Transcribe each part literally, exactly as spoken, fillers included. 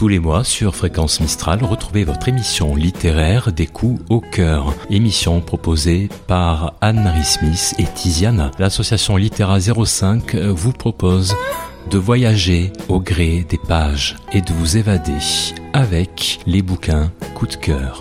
Tous les mois sur Fréquence Mistral, retrouvez votre émission littéraire des coups au cœur. Émission proposée par Anne-Marie Smith et Tiziana. L'association Littéra zéro cinq vous propose de voyager au gré des pages et de vous évader avec les bouquins coup de cœur.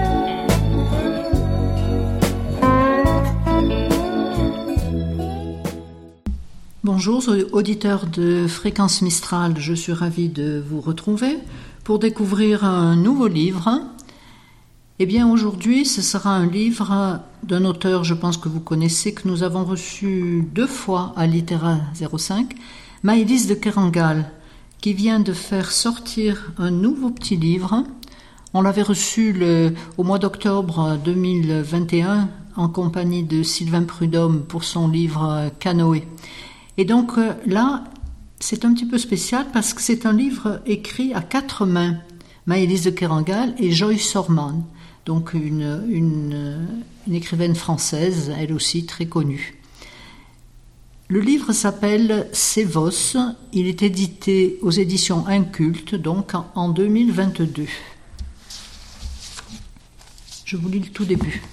Bonjour auditeurs de Fréquence Mistral, je suis ravie de vous retrouver pour découvrir un nouveau livre. Eh bien aujourd'hui ce sera un livre d'un auteur, je pense que vous connaissez, que nous avons reçu deux fois à Littéra zéro cinq, Maëlys de Kerangal, qui vient de faire sortir un nouveau petit livre. On l'avait reçu le, au mois d'octobre deux mille vingt et un en compagnie de Sylvain Prudhomme pour son livre Canoë. Et donc là, c'est un petit peu spécial parce que c'est un livre écrit à quatre mains. Maëlys de Kerangal et Joyce Orman, donc une, une, une écrivaine française, elle aussi très connue. Le livre s'appelle Sévos, il est édité aux éditions Inculte, donc en, en deux mille vingt-deux. Je vous lis le tout début.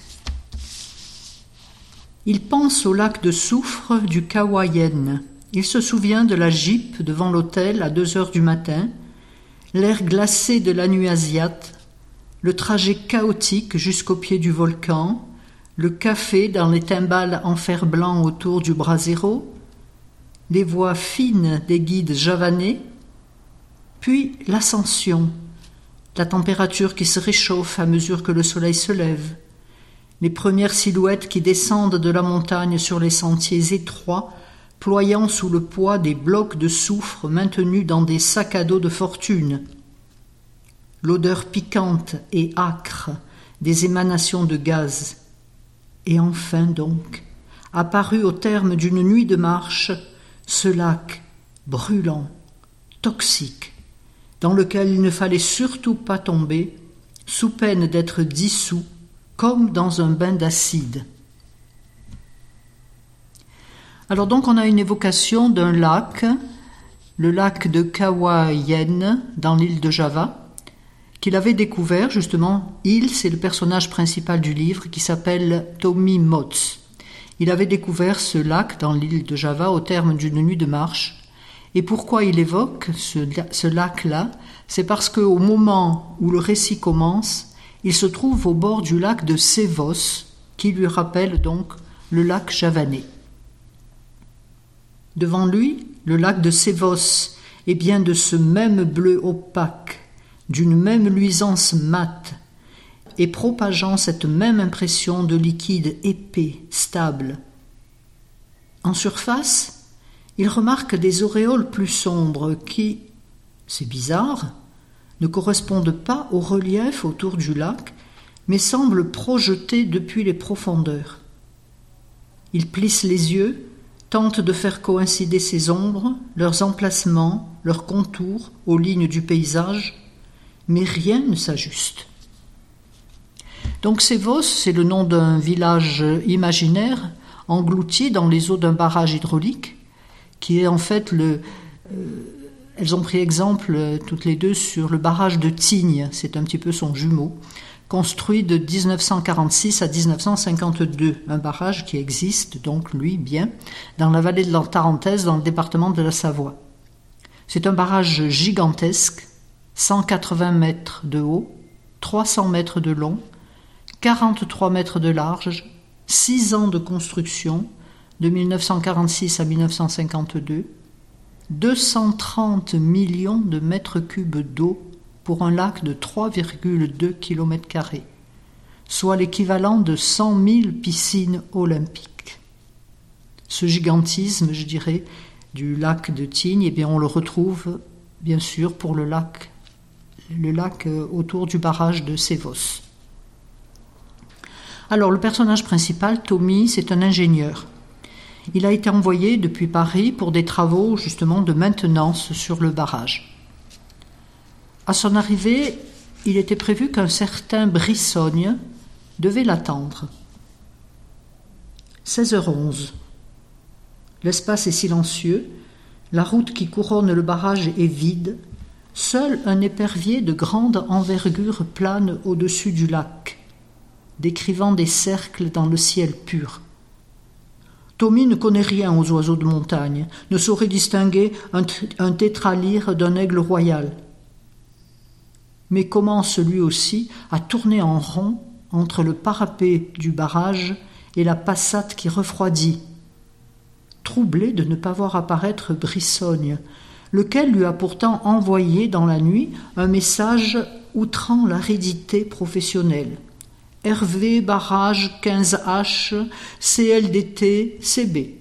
Il pense au lac de soufre du Kawayen. Il se souvient de la gîte devant l'hôtel à deux heures du matin, l'air glacé de la nuit asiate, le trajet chaotique jusqu'au pied du volcan, le café dans les timbales en fer blanc autour du brasero, les voix fines des guides javanais, puis l'ascension, la température qui se réchauffe à mesure que le soleil se lève, les premières silhouettes qui descendent de la montagne sur les sentiers étroits, ployant sous le poids des blocs de soufre maintenus dans des sacs à dos de fortune, l'odeur piquante et âcre des émanations de gaz, et enfin donc, apparu au terme d'une nuit de marche, ce lac brûlant, toxique, dans lequel il ne fallait surtout pas tomber, sous peine d'être dissous, comme dans un bain d'acide. Alors donc on a une évocation d'un lac, le lac de Kawayen, dans l'île de Java, qu'il avait découvert, justement, il, c'est le personnage principal du livre, qui s'appelle Tommy Motz. Il avait découvert ce lac dans l'île de Java au terme d'une nuit de marche. Et pourquoi il évoque ce, ce lac-là? C'est parce qu'au moment où le récit commence, il se trouve au bord du lac de Sévos, qui lui rappelle donc le lac javanais. Devant lui, le lac de Sévos est bien de ce même bleu opaque, d'une même luisance mate, et propageant cette même impression de liquide épais, stable. En surface, il remarque des auréoles plus sombres qui, c'est bizarre, ne correspondent pas au relief autour du lac, mais semblent projetées depuis les profondeurs. Il plisse les yeux, tente de faire coïncider ces ombres, leurs emplacements, leurs contours aux lignes du paysage, mais rien ne s'ajuste. Donc Sévos, c'est le nom d'un village imaginaire englouti dans les eaux d'un barrage hydraulique, qui est en fait le... Euh, elles ont pris exemple toutes les deux sur le barrage de Tignes, c'est un petit peu son jumeau, construit de dix-neuf cent quarante-six à dix-neuf cent cinquante-deux, un barrage qui existe donc, lui, bien, dans la vallée de la Tarentaise, dans le département de la Savoie. C'est un barrage gigantesque, cent quatre-vingts mètres de haut, trois cents mètres de long, quarante-trois mètres de large, six ans de construction, de mille neuf cent quarante-six à mille neuf cent cinquante-deux, deux cent trente millions de mètres cubes d'eau pour un lac de trois virgule deux kilomètres carrés, soit l'équivalent de cent mille piscines olympiques. Ce gigantisme, je dirais, du lac de Tignes, eh bien, on le retrouve bien sûr pour le lac, le lac autour du barrage de Sévos. Alors le personnage principal, Tommy, c'est un ingénieur. Il a été envoyé depuis Paris pour des travaux justement de maintenance sur le barrage. À son arrivée, il était prévu qu'un certain Brissogne devait l'attendre. seize heures onze. L'espace est silencieux, la route qui couronne le barrage est vide, Seul un épervier de grande envergure plane au-dessus du lac, décrivant des cercles dans le ciel pur. Tommy ne connaît rien aux oiseaux de montagne, ne saurait distinguer un, un tétralyre d'un aigle royal, mais commence lui aussi à tourner en rond entre le parapet du barrage et la passate qui refroidit, troublé de ne pas voir apparaître Brissogne, lequel lui a pourtant envoyé dans la nuit un message outrant l'aridité professionnelle. Hervé, barrage, quinze H, C L D T, C B.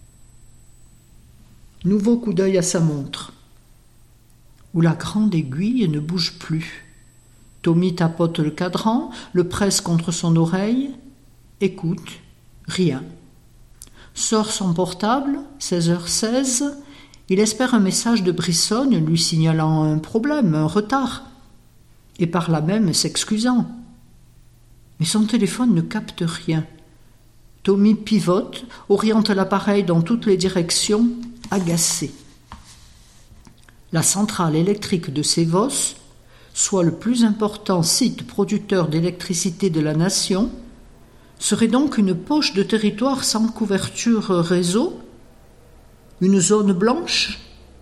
Nouveau coup d'œil à sa montre, où la grande aiguille ne bouge plus. Tommy tapote le cadran, le presse contre son oreille, écoute, rien. Sort son portable, seize heures seize, il espère un message de Brissogne lui signalant un problème, un retard, et par là même s'excusant. Mais son téléphone ne capte rien. Tommy pivote, oriente l'appareil dans toutes les directions, agacé. La centrale électrique de Sévos, soit le plus important site producteur d'électricité de la nation, serait donc une poche de territoire sans couverture réseau, une zone blanche.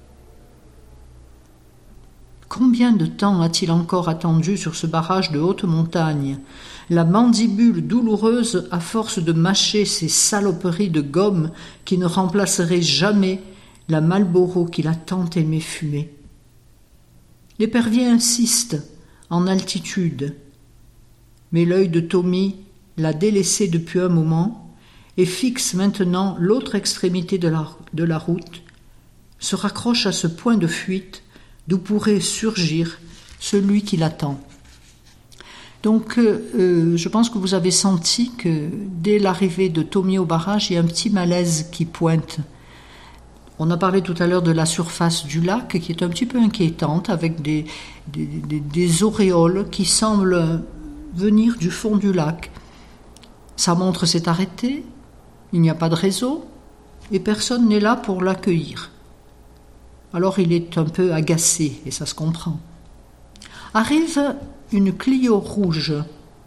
Combien de temps a-t-il encore attendu sur ce barrage de haute montagne, la mandibule douloureuse à force de mâcher ces saloperies de gomme qui ne remplaceraient jamais la Marlboro qu'il a tant aimé fumer? L'épervier insiste, en altitude, mais l'œil de Tommy l'a délaissé depuis un moment et fixe maintenant l'autre extrémité de la, de la route, se raccroche à ce point de fuite d'où pourrait surgir celui qui l'attend. Donc, euh, je pense que vous avez senti que dès l'arrivée de Tommy au barrage, il y a un petit malaise qui pointe. On a parlé tout à l'heure de la surface du lac qui est un petit peu inquiétante avec des, des, des, des auréoles qui semblent venir du fond du lac. Sa montre s'est arrêtée, il n'y a pas de réseau et personne n'est là pour l'accueillir. Alors il est un peu agacé et ça se comprend. Arrive une Clio rouge.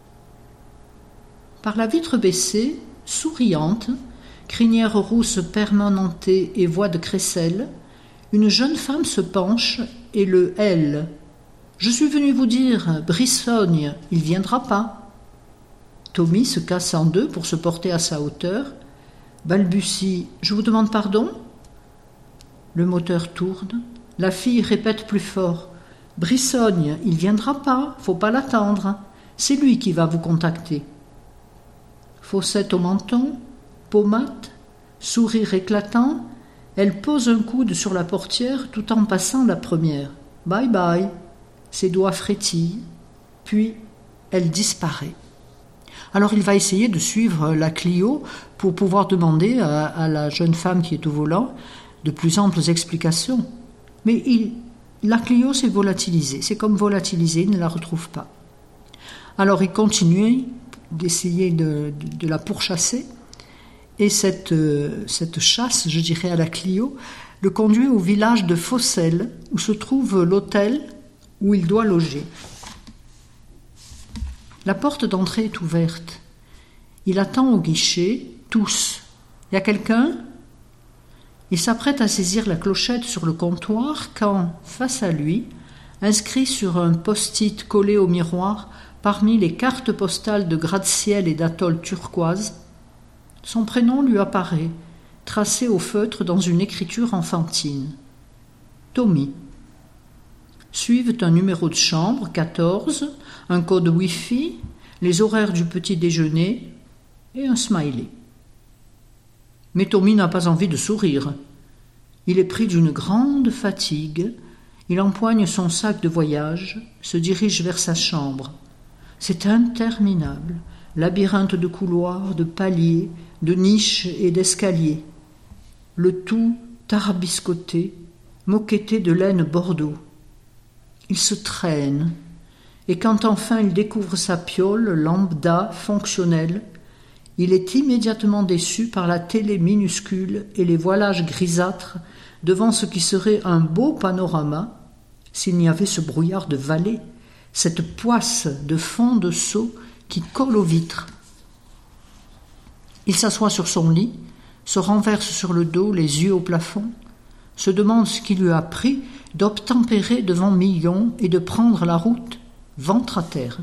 Par la vitre baissée, souriante, crinière rousse permanentée et voix de crécelle, une jeune femme se penche et le « elle ». « Je suis venu vous dire, Brissogne, il viendra pas. » Tommy se casse en deux pour se porter à sa hauteur, balbutie « Je vous demande pardon ?» Le moteur tourne, la fille répète plus fort « Brissogne, il viendra pas, faut pas l'attendre, c'est lui qui va vous contacter. » Fossette au menton, pommade, sourire éclatant, elle pose un coude sur la portière tout en passant la première. Bye bye. Ses doigts frétillent, puis elle disparaît. Alors il va essayer de suivre la Clio pour pouvoir demander à, à la jeune femme qui est au volant de plus amples explications. Mais il, la Clio s'est volatilisée. C'est comme volatilisée, il ne la retrouve pas. Alors il continue d'essayer de, de, de la pourchasser. Et cette, euh, cette chasse, je dirais, à la Clio, le conduit au village de Fossel, où se trouve l'hôtel où il doit loger. La porte d'entrée est ouverte. Il attend au guichet, tousse. « Y a quelqu'un ?» Il s'apprête à saisir la clochette sur le comptoir quand, face à lui, inscrit sur un post-it collé au miroir parmi les cartes postales de gratte-ciel et d'atoll turquoise, son prénom lui apparaît, tracé au feutre dans une écriture enfantine. Tommy. Suivent un numéro de chambre, quatorze, un code Wi-Fi, les horaires du petit déjeuner et un smiley. Mais Tommy n'a pas envie de sourire. Il est pris d'une grande fatigue, il empoigne son sac de voyage, se dirige vers sa chambre. C'est interminable, labyrinthe de couloirs, de paliers, de niches et d'escaliers. Le tout tarabiscoté, moquetté de laine bordeaux. Il se traîne, et quand enfin il découvre sa piole lambda fonctionnelle, il est immédiatement déçu par la télé minuscule et les voilages grisâtres devant ce qui serait un beau panorama s'il n'y avait ce brouillard de vallée, cette poisse de fond de seau qui colle aux vitres. Il s'assoit sur son lit, se renverse sur le dos, les yeux au plafond, se demande ce qui lui a pris d'obtempérer devant Millau et de prendre la route ventre à terre.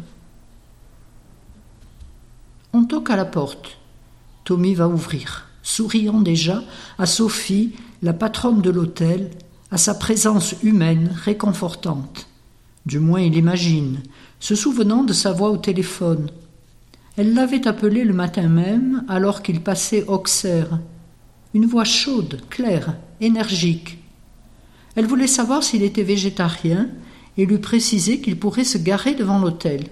On toque à la porte. Tommy va ouvrir, souriant déjà à Sophie, la patronne de l'hôtel, à sa présence humaine réconfortante. Du moins il imagine, se souvenant de sa voix au téléphone. Elle l'avait appelé le matin même, alors qu'il passait Auxerre. Une voix chaude, claire, énergique. Elle voulait savoir s'il était végétarien et lui préciser qu'il pourrait se garer devant l'hôtel.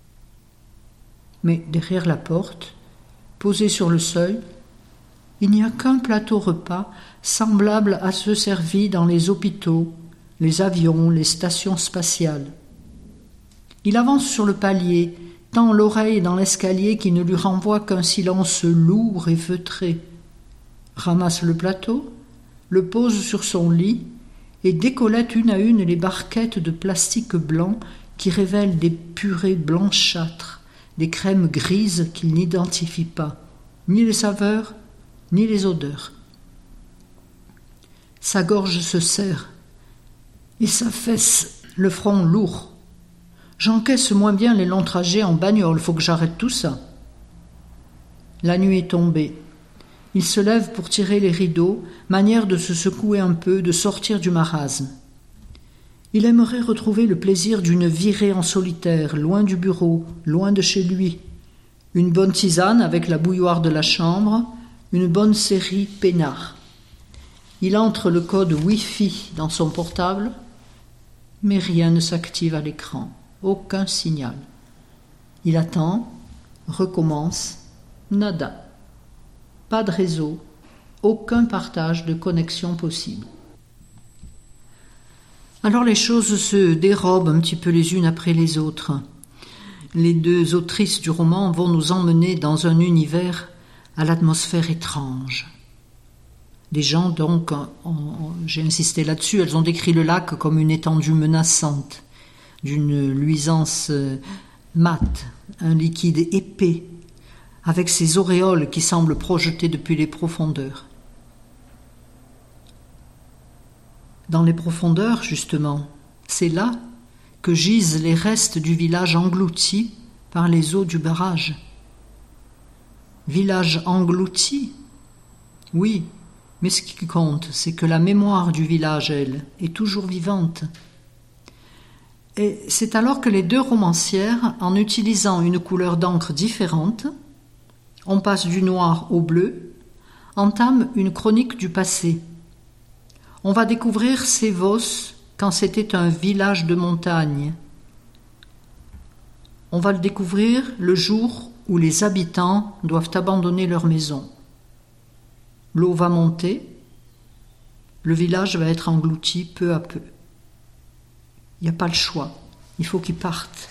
Mais derrière la porte, posé sur le seuil, il n'y a qu'un plateau repas semblable à ceux servis dans les hôpitaux, les avions, les stations spatiales. Il avance sur le palier, tend l'oreille dans l'escalier qui ne lui renvoie qu'un silence lourd et feutré, ramasse le plateau, le pose sur son lit et décollette une à une les barquettes de plastique blanc qui révèlent des purées blanchâtres, des crèmes grises qu'il n'identifie pas, ni les saveurs, ni les odeurs. Sa gorge se serre, et sa fesse, le front lourd. J'encaisse moins bien les longs trajets en bagnole, faut que j'arrête tout ça. La nuit est tombée. Il se lève pour tirer les rideaux, manière de se secouer un peu, de sortir du marasme. Il aimerait retrouver le plaisir d'une virée en solitaire, loin du bureau, loin de chez lui. Une bonne tisane avec la bouilloire de la chambre, une bonne série peinard. Il entre le code Wi-Fi dans son portable, mais rien ne s'active à l'écran, aucun signal. Il attend, recommence, nada. Pas de réseau, aucun partage de connexion possible. Alors les choses se dérobent un petit peu les unes après les autres. Les deux autrices du roman vont nous emmener dans un univers à l'atmosphère étrange. Les gens, donc, on, on, j'ai insisté là-dessus, elles ont décrit le lac comme une étendue menaçante, d'une luisance mate, un liquide épais, avec ses auréoles qui semblent projetées depuis les profondeurs. Dans les profondeurs, justement, c'est là que gisent les restes du village englouti par les eaux du barrage. Village englouti, oui, mais ce qui compte, c'est que la mémoire du village, elle, est toujours vivante. Et c'est alors que les deux romancières, en utilisant une couleur d'encre différente, on passe du noir au bleu, entament une chronique du passé. On va découvrir Sévos quand c'était un village de montagne. On va le découvrir le jour où les habitants doivent abandonner leur maison. L'eau va monter, le village va être englouti peu à peu. Il n'y a pas le choix, il faut qu'ils partent.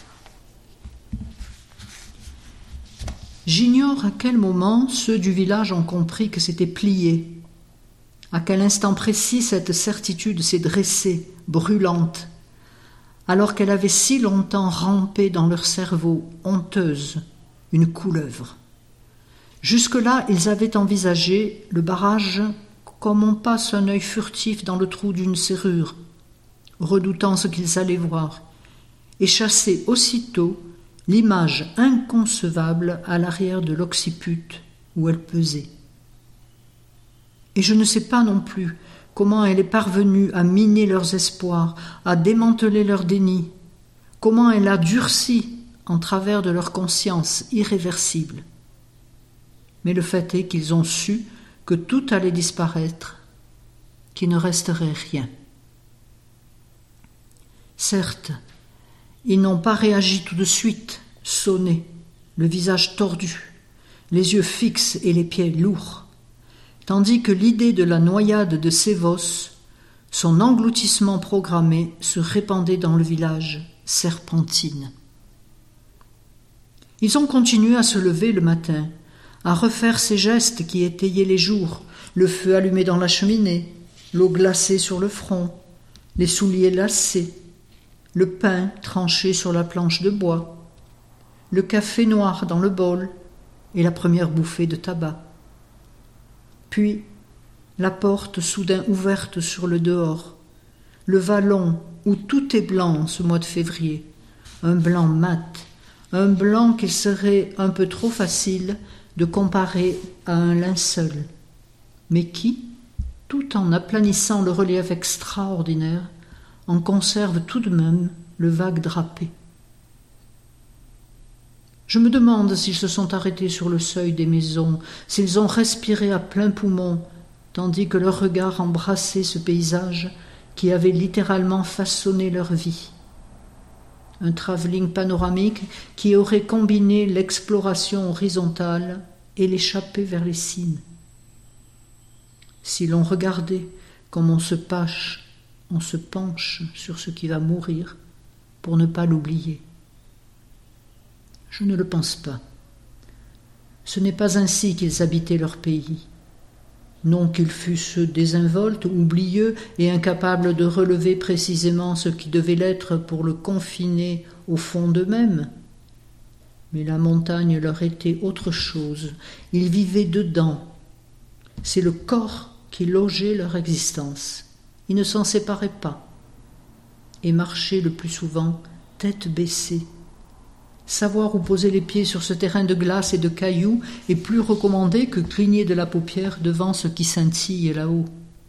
J'ignore à quel moment ceux du village ont compris que c'était plié, à quel instant précis cette certitude s'est dressée, brûlante, alors qu'elle avait si longtemps rampé dans leur cerveau, honteuse, une couleuvre. Jusque-là, ils avaient envisagé le barrage comme on passe un œil furtif dans le trou d'une serrure, redoutant ce qu'ils allaient voir, et chasser aussitôt l'image inconcevable à l'arrière de l'occiput où elle pesait. Et je ne sais pas non plus comment elle est parvenue à miner leurs espoirs, à démanteler leur déni, comment elle a durci en travers de leur conscience irréversible. Mais le fait est qu'ils ont su que tout allait disparaître, qu'il ne resterait rien. Certes, ils n'ont pas réagi tout de suite, sonnés, le visage tordu, les yeux fixes et les pieds lourds, tandis que l'idée de la noyade de Sévos, son engloutissement programmé, se répandait dans le village, serpentine. Ils ont continué à se lever le matin, à refaire ces gestes qui étayaient les jours, le feu allumé dans la cheminée, l'eau glacée sur le front, les souliers lacés, le pain tranché sur la planche de bois, le café noir dans le bol et la première bouffée de tabac. Puis, la porte soudain ouverte sur le dehors, le vallon où tout est blanc en ce mois de février, un blanc mat, un blanc qu'il serait un peu trop facile de comparer à un linceul, mais qui, tout en aplanissant le relief extraordinaire, en conserve tout de même le vague drapé. Je me demande s'ils se sont arrêtés sur le seuil des maisons, s'ils ont respiré à plein poumon, tandis que leur regard embrassait ce paysage qui avait littéralement façonné leur vie. Un travelling panoramique qui aurait combiné l'exploration horizontale et l'échappée vers les cimes. Si l'on regardait comme on se penche, on se penche sur ce qui va mourir pour ne pas l'oublier. Je ne le pense pas. Ce n'est pas ainsi qu'ils habitaient leur pays. Non qu'ils fussent désinvoltes, oublieux et incapables de relever précisément ce qui devait l'être pour le confiner au fond d'eux-mêmes. Mais la montagne leur était autre chose. Ils vivaient dedans. C'est le corps qui logeait leur existence. Ils ne s'en séparaient pas et marchaient le plus souvent tête baissée. Savoir où poser les pieds sur ce terrain de glace et de cailloux est plus recommandé que cligner de la paupière devant ce qui scintille là-haut.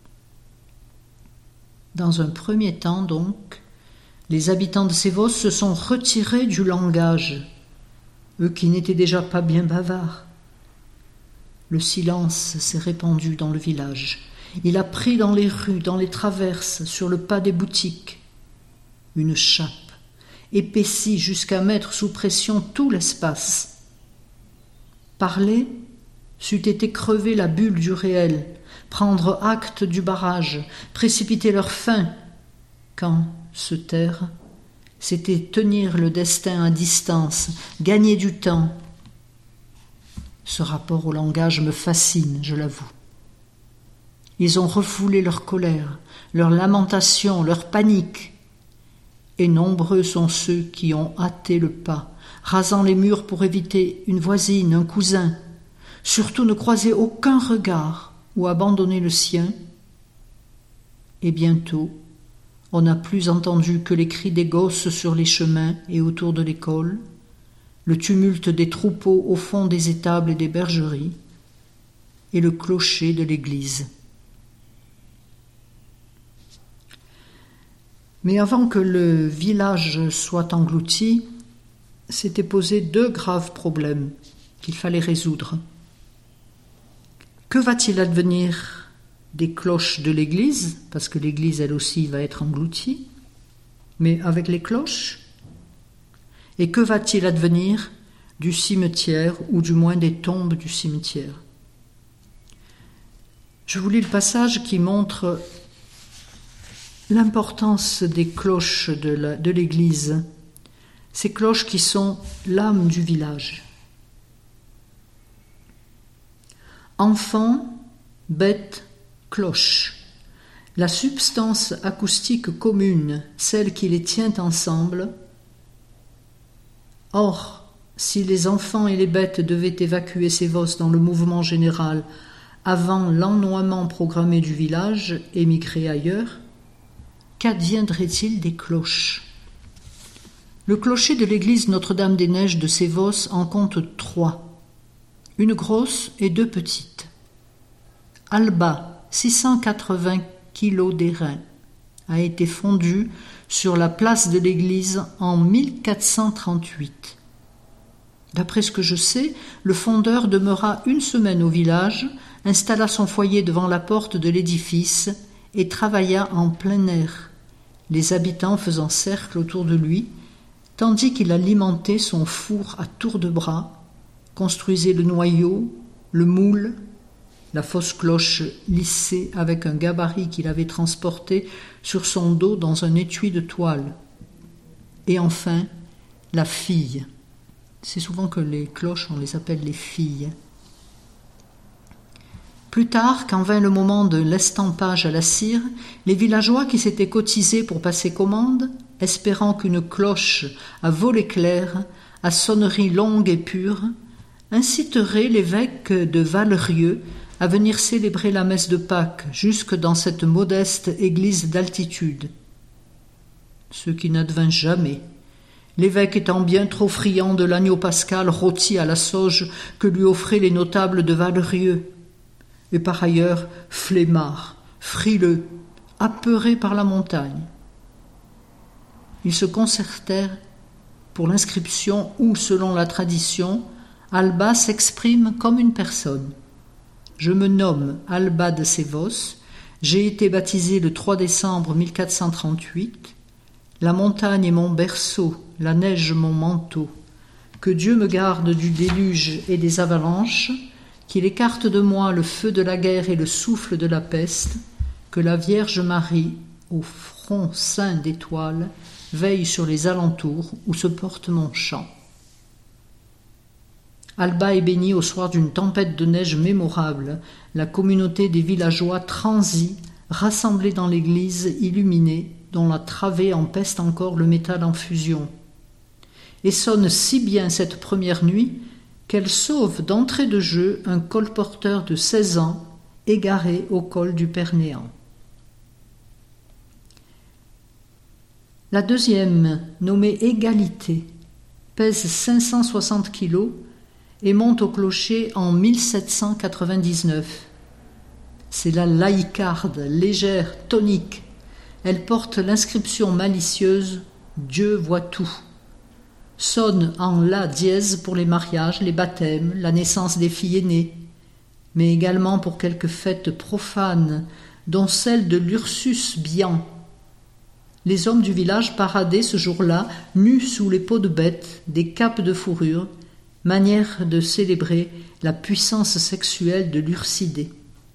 Dans un premier temps, donc, les habitants de Sévos se sont retirés du langage, eux qui n'étaient déjà pas bien bavards. Le silence s'est répandu dans le village. Il a pris dans les rues, dans les traverses, sur le pas des boutiques, une chape, épaissie jusqu'à mettre sous pression tout l'espace. Parler, c'eût été crever la bulle du réel, prendre acte du barrage, précipiter leur fin, quand, se taire, c'était tenir le destin à distance, gagner du temps. Ce rapport au langage me fascine, je l'avoue. Ils ont refoulé leur colère, leur lamentation, leur panique. Et nombreux sont ceux qui ont hâté le pas, rasant les murs pour éviter une voisine, un cousin. Surtout ne croiser aucun regard ou abandonner le sien. Et bientôt, on n'a plus entendu que les cris des gosses sur les chemins et autour de l'école, le tumulte des troupeaux au fond des étables et des bergeries, et le clocher de l'église. Mais avant que le village soit englouti, s'étaient posés deux graves problèmes qu'il fallait résoudre. Que va-t-il advenir des cloches de l'église, parce que l'église elle aussi va être engloutie, mais avec les cloches? Et que va-t-il advenir du cimetière, ou du moins des tombes du cimetière? Je vous lis le passage qui montre l'importance des cloches de, la, de l'église, ces cloches qui sont l'âme du village. Enfants, bêtes, cloches, la substance acoustique commune, celle qui les tient ensemble. Or, si les enfants et les bêtes devaient évacuer Sévos dans le mouvement général avant l'ennoiement programmé du village et migrer ailleurs, qu'adviendrait-il des cloches? Le clocher de l'église Notre-Dame-des-Neiges de Sévos en compte trois, une grosse et deux petites. Alba, six cent quatre-vingts kilos d'airain, a été fondu sur la place de l'église en mille quatre cent trente-huit. D'après ce que je sais, le fondeur demeura une semaine au village, installa son foyer devant la porte de l'édifice et travailla en plein air, les habitants faisant cercle autour de lui, tandis qu'il alimentait son four à tour de bras, construisait le noyau, le moule, la fausse cloche lissée avec un gabarit qu'il avait transporté sur son dos dans un étui de toile. Et enfin, la fille. C'est souvent que les cloches, on les appelle les filles. Plus tard, quand vint le moment de l'estampage à la cire, les villageois qui s'étaient cotisés pour passer commande, espérant qu'une cloche à volet clair, à sonnerie longue et pure, inciterait l'évêque de Valrieux à venir célébrer la messe de Pâques jusque dans cette modeste église d'altitude. Ce qui n'advint jamais, l'évêque étant bien trop friand de l'agneau pascal rôti à la sauge que lui offraient les notables de Valrieux, et par ailleurs flemmard, frileux, apeuré par la montagne. Ils se concertèrent pour l'inscription où, selon la tradition, Alba s'exprime comme une personne. Je me nomme Alba de Sévos, j'ai été baptisé le trois décembre mille quatre cent trente-huit. La montagne est mon berceau, la neige mon manteau. Que Dieu me garde du déluge et des avalanches, qu'il écarte de moi le feu de la guerre et le souffle de la peste, que la Vierge Marie, au front ceint d'étoiles, veille sur les alentours où se porte mon chant. Alba est bénie au soir d'une tempête de neige mémorable. La communauté des villageois transit, rassemblée dans l'église illuminée, dont la travée empeste encore le métal en fusion. Et sonne si bien cette première nuit qu'elle sauve d'entrée de jeu un colporteur de seize ans, égaré au col du Père Néant. La deuxième, nommée Égalité, pèse cinq cent soixante kilos et monte au clocher en mille sept cent quatre-vingt-dix-neuf. C'est la laïcarde, légère, tonique. Elle porte l'inscription malicieuse « Dieu voit tout ». Sonne en la dièse pour les mariages, les baptêmes, la naissance des filles aînées, mais également pour quelques fêtes profanes, dont celle de l'Ursus Bian. Les hommes du village paradaient ce jour-là, nus sous les peaux de bêtes, des capes de fourrure, manière de célébrer la puissance sexuelle de l'Ursidée.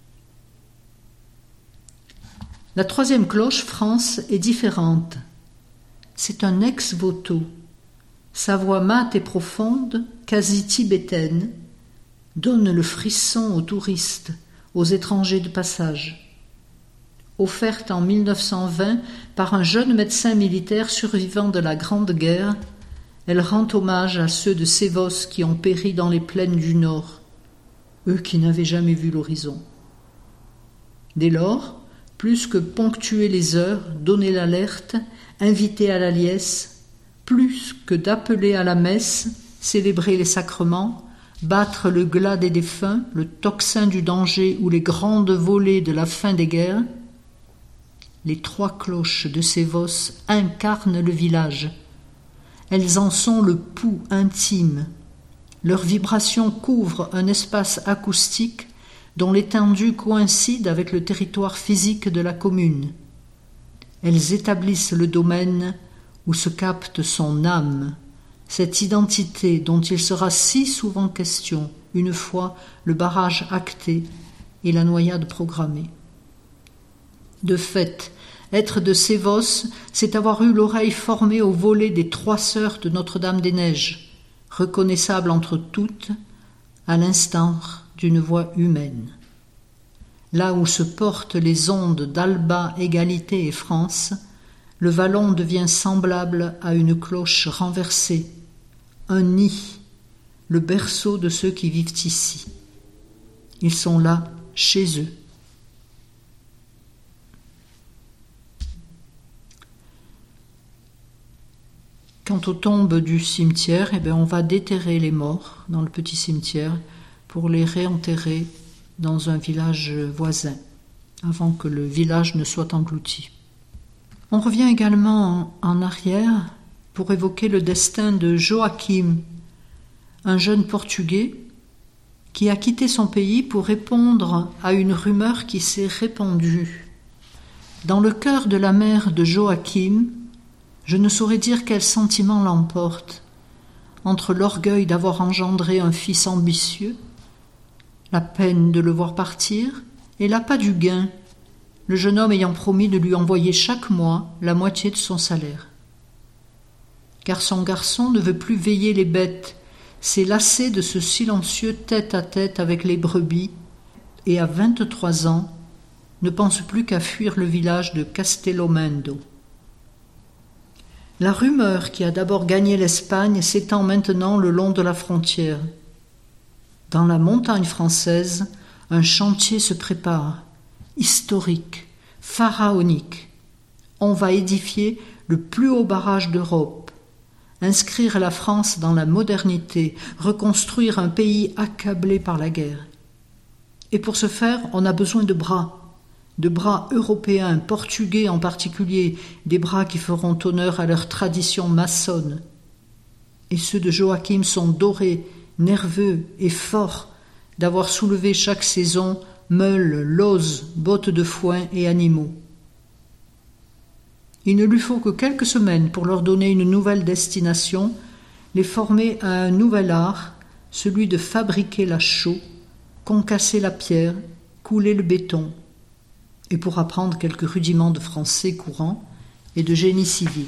La troisième cloche, France, est différente. C'est un ex-voto. Sa voix mate et profonde, quasi tibétaine, donne le frisson aux touristes, aux étrangers de passage. Offerte en mille neuf cent vingt par un jeune médecin militaire survivant de la Grande Guerre, elle rend hommage à ceux de Sévos qui ont péri dans les plaines du Nord, eux qui n'avaient jamais vu l'horizon. Dès lors, plus que ponctuer les heures, donner l'alerte, inviter à la liesse, plus que d'appeler à la messe, célébrer les sacrements, battre le glas des défunts, le tocsin du danger ou les grandes volées de la fin des guerres, les trois cloches de Sévos incarnent le village. Elles en sont le pouls intime. Leur vibration couvre un espace acoustique dont l'étendue coïncide avec le territoire physique de la commune. Elles établissent le domaine où se capte son âme, cette identité dont il sera si souvent question, une fois le barrage acté et la noyade programmée. De fait, être de Sévos, c'est avoir eu l'oreille formée au volet des trois sœurs de Notre-Dame-des-Neiges, reconnaissable entre toutes, à l'instant d'une voix humaine. Là où se portent les ondes d'Alba, Égalité et France, le vallon devient semblable à une cloche renversée, un nid, le berceau de ceux qui vivent ici. Ils sont là, chez eux. Quant aux tombes du cimetière, eh bien, on va déterrer les morts dans le petit cimetière pour les réenterrer dans un village voisin, avant que le village ne soit englouti. On revient également en, en arrière pour évoquer le destin de Joachim, un jeune Portugais qui a quitté son pays pour répondre à une rumeur qui s'est répandue. Dans le cœur de la mère de Joachim, je ne saurais dire quel sentiment l'emporte, entre l'orgueil d'avoir engendré un fils ambitieux, la peine de le voir partir et l'appât du gain, le jeune homme ayant promis de lui envoyer chaque mois la moitié de son salaire. Car son garçon ne veut plus veiller les bêtes, s'est lassé de ce silencieux tête-à-tête avec les brebis, et à vingt-trois ans, ne pense plus qu'à fuir le village de Castellomendo. La rumeur qui a d'abord gagné l'Espagne s'étend maintenant le long de la frontière. Dans la montagne française, un chantier se prépare, historique, pharaonique. On va édifier le plus haut barrage d'Europe, inscrire la France dans la modernité, reconstruire un pays accablé par la guerre. Et pour ce faire, on a besoin de bras, de bras européens, portugais en particulier, des bras qui feront honneur à leur tradition maçonne. Et ceux de Joachim sont dorés, nerveux et forts d'avoir soulevé chaque saison meules, lauses, bottes de foin et animaux. Il ne lui faut que quelques semaines pour leur donner une nouvelle destination, les former à un nouvel art, celui de fabriquer la chaux, concasser la pierre, couler le béton, et pour apprendre quelques rudiments de français courant et de génie civil.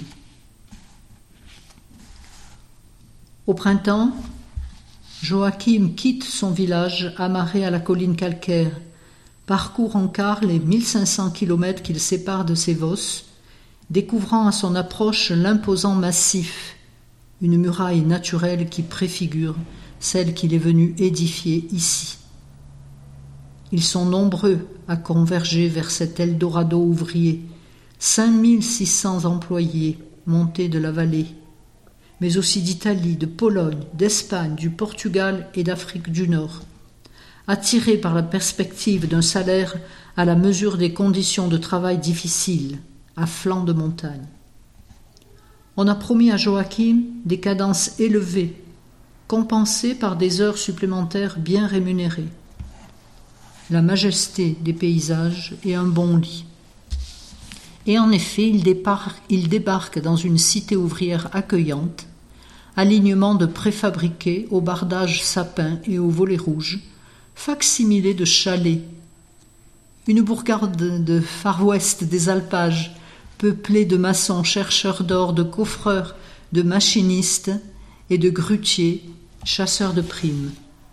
Au printemps, Joachim quitte son village amarré à la colline calcaire, parcourt en car les mille cinq cents kilomètres qu'il sépare de Sévos, découvrant à son approche l'imposant massif, une muraille naturelle qui préfigure celle qu'il est venu édifier ici. Ils sont nombreux à converger vers cet Eldorado ouvrier, cinq mille six cents employés montés de la vallée, mais aussi d'Italie, de Pologne, d'Espagne, du Portugal et d'Afrique du Nord, attirés par la perspective d'un salaire à la mesure des conditions de travail difficiles, à flanc de montagne. On a promis à Joachim des cadences élevées, compensées par des heures supplémentaires bien rémunérées, la majesté des paysages et un bon lit. Et en effet, il débarque, il débarque dans une cité ouvrière accueillante, alignement de préfabriqués au bardage sapin et au volet rouge, facsimilé de chalets, une bourgade de Far West des alpages, peuplée de maçons chercheurs d'or, de coffreurs, de machinistes et de grutiers, chasseurs de primes.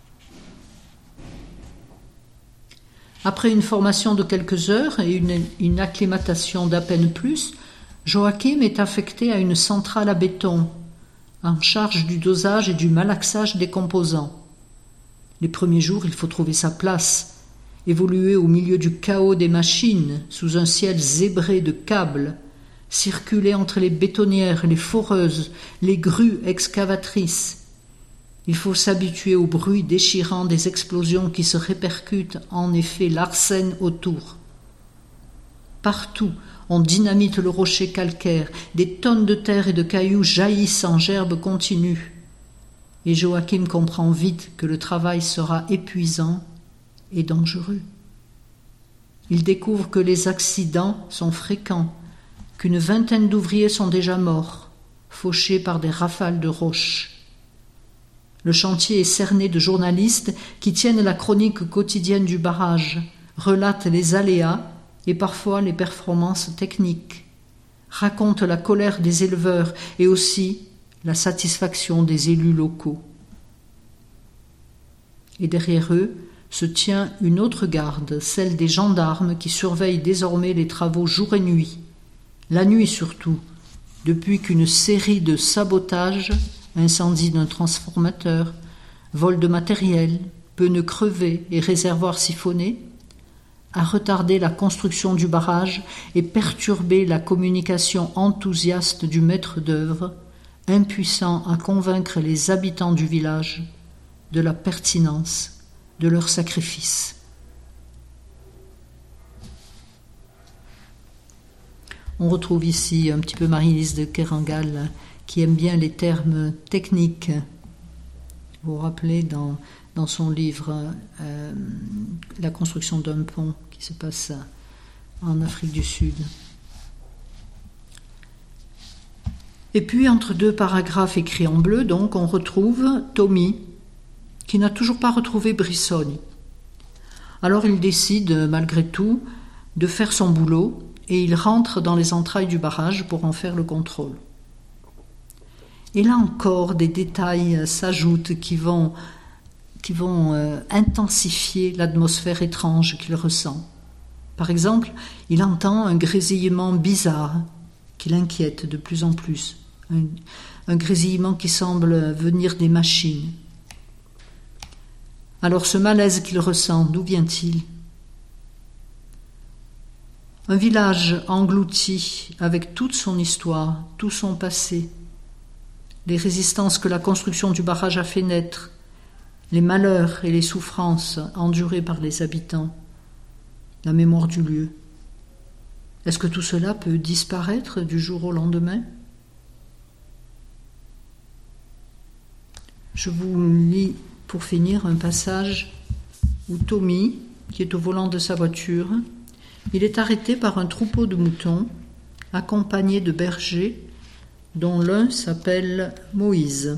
Après une formation de quelques heures et une, une acclimatation d'à peine plus, Joachim est affecté à une centrale à béton, en charge du dosage et du malaxage des composants. Les premiers jours, il faut trouver sa place, évoluer au milieu du chaos des machines, sous un ciel zébré de câbles, circuler entre les bétonnières, les foreuses, les grues excavatrices. Il faut s'habituer au bruit déchirant des explosions qui se répercutent en effet l'arsène autour. Partout, on dynamite le rocher calcaire, des tonnes de terre et de cailloux jaillissent en gerbes continues. Et Joachim comprend vite que le travail sera épuisant et dangereux. Il découvre que les accidents sont fréquents, qu'une vingtaine d'ouvriers sont déjà morts, fauchés par des rafales de roches. Le chantier est cerné de journalistes qui tiennent la chronique quotidienne du barrage, relatent les aléas et parfois les performances techniques, racontent la colère des éleveurs et aussi la satisfaction des élus locaux. Et derrière eux se tient une autre garde, celle des gendarmes qui surveillent désormais les travaux jour et nuit, la nuit surtout, depuis qu'une série de sabotages, incendie d'un transformateur, vol de matériel, pneus crevés et réservoirs siphonnés, a retardé la construction du barrage et perturbé la communication enthousiaste du maître d'œuvre, impuissant à convaincre les habitants du village de la pertinence de leur sacrifice. On retrouve ici un petit peu Marie-Lise de Kerangal qui aime bien les termes techniques. Vous vous rappelez dans, dans son livre euh, La construction d'un pont qui se passe en Afrique du Sud. Et puis entre deux paragraphes écrits en bleu, donc, on retrouve Tommy, qui n'a toujours pas retrouvé Brissoni. Alors il décide, malgré tout, de faire son boulot et il rentre dans les entrailles du barrage pour en faire le contrôle. Et là encore, des détails s'ajoutent qui vont qui vont euh, intensifier l'atmosphère étrange qu'il ressent. Par exemple, il entend un grésillement bizarre qui l'inquiète de plus en plus, un, un grésillement qui semble venir des machines. Alors ce malaise qu'il ressent, d'où vient-il ? Un village englouti avec toute son histoire, tout son passé, les résistances que la construction du barrage a fait naître, les malheurs et les souffrances endurées par les habitants, la mémoire du lieu. Est-ce que tout cela peut disparaître du jour au lendemain ? Je vous lis pour finir un passage où Tommy, qui est au volant de sa voiture, il est arrêté par un troupeau de moutons, accompagné de bergers, dont l'un s'appelle Moïse.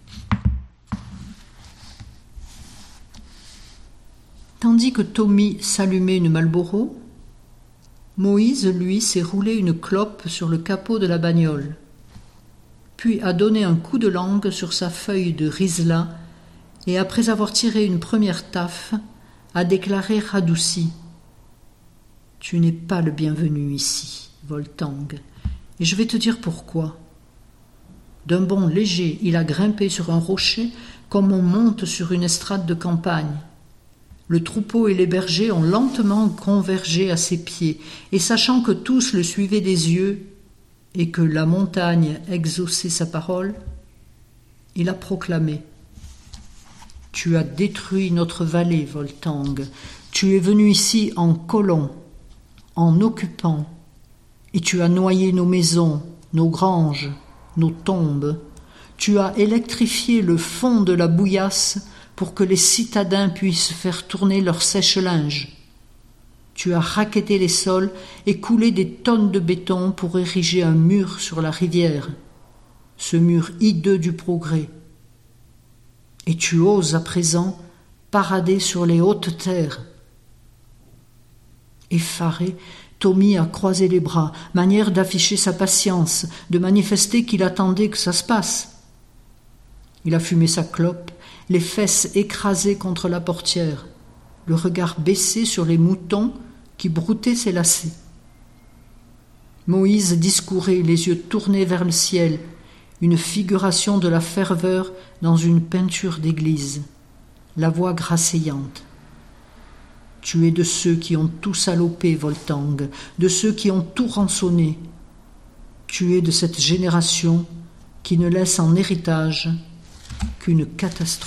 Tandis que Tommy s'allumait une Marlboro, Moïse, lui, s'est roulé une clope sur le capot de la bagnole, puis a donné un coup de langue sur sa feuille de Rizla et, après avoir tiré une première taffe, a déclaré radouci : « Tu n'es pas le bienvenu ici, Voltang, et je vais te dire pourquoi. » D'un bond léger, il a grimpé sur un rocher comme on monte sur une estrade de campagne. Le troupeau et les bergers ont lentement convergé à ses pieds, et sachant que tous le suivaient des yeux et que la montagne exauçait sa parole, il a proclamé : « Tu as détruit notre vallée, Voltang. Tu es venu ici en colon, en occupant, et tu as noyé nos maisons, nos granges, nos tombes. Tu as électrifié le fond de la bouillasse pour que les citadins puissent faire tourner leur sèche-linge. Tu as raquetté les sols et coulé des tonnes de béton pour ériger un mur sur la rivière, ce mur hideux du progrès. Et tu oses à présent parader sur les hautes terres. » Effaré, Tommy a croisé les bras, manière d'afficher sa patience, de manifester qu'il attendait que ça se passe. Il a fumé sa clope, les fesses écrasées contre la portière, le regard baissé sur les moutons qui broutaient ses lacets. Moïse discourait, les yeux tournés vers le ciel, une figuration de la ferveur dans une peinture d'église, la voix grasseillante. « Tu es de ceux qui ont tout salopé, Voltang, de ceux qui ont tout rançonné. Tu es de cette génération qui ne laisse en héritage qu'une catastrophe. »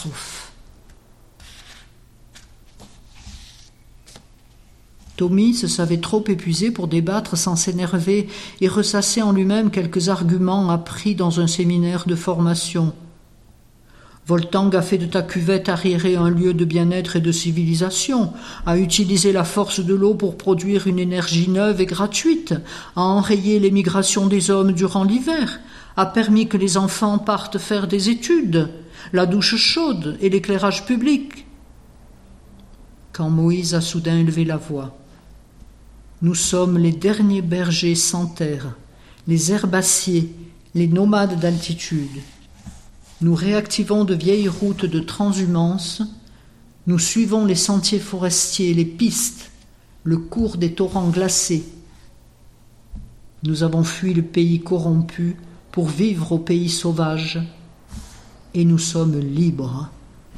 Tommy se savait trop épuisé pour débattre sans s'énerver et ressasser en lui-même quelques arguments appris dans un séminaire de formation. Voltang a fait de ta cuvette arriérée un lieu de bien-être et de civilisation, a utilisé la force de l'eau pour produire une énergie neuve et gratuite, a enrayé l'émigration des hommes durant l'hiver, a permis que les enfants partent faire des études, la douche chaude et l'éclairage public. Quand Moïse a soudain élevé la voix : « Nous sommes les derniers bergers sans terre, les herbaciers, les nomades d'altitude. Nous réactivons de vieilles routes de transhumance, nous suivons les sentiers forestiers, les pistes, le cours des torrents glacés. Nous avons fui le pays corrompu pour vivre au pays sauvage, et nous sommes libres. »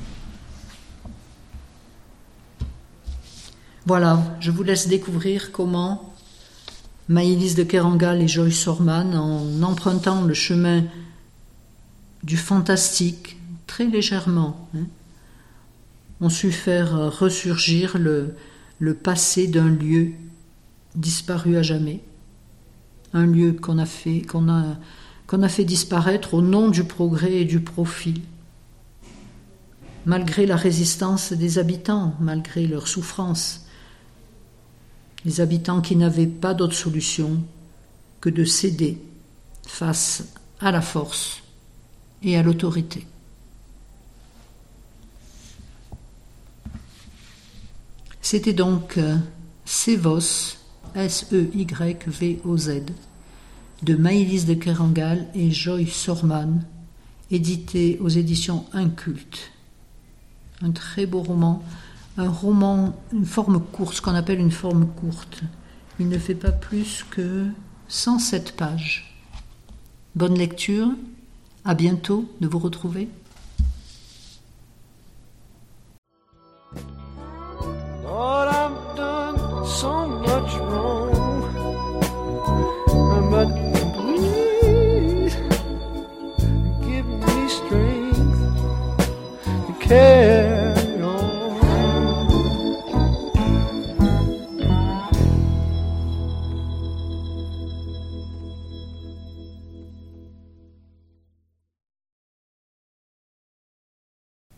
Voilà, je vous laisse découvrir comment Maëlys de Kerangal et Joyce Orman, en empruntant le chemin du fantastique, très légèrement, hein, ont su faire ressurgir le, le passé d'un lieu disparu à jamais, un lieu qu'on a fait, qu'on a, qu'on a fait disparaître au nom du progrès et du profit, malgré la résistance des habitants, malgré leur souffrance, les habitants qui n'avaient pas d'autre solution que de céder face à la force et à l'autorité. C'était donc euh, Sévos, S E Y V O Z, de Maëlys de Kerangal et Joyce Orman, édité aux éditions Inculte. un très beau roman, un roman, une forme courte, ce qu'on appelle une forme courte. Il ne fait pas plus que cent sept pages. Bonne lecture, à bientôt de vous retrouver.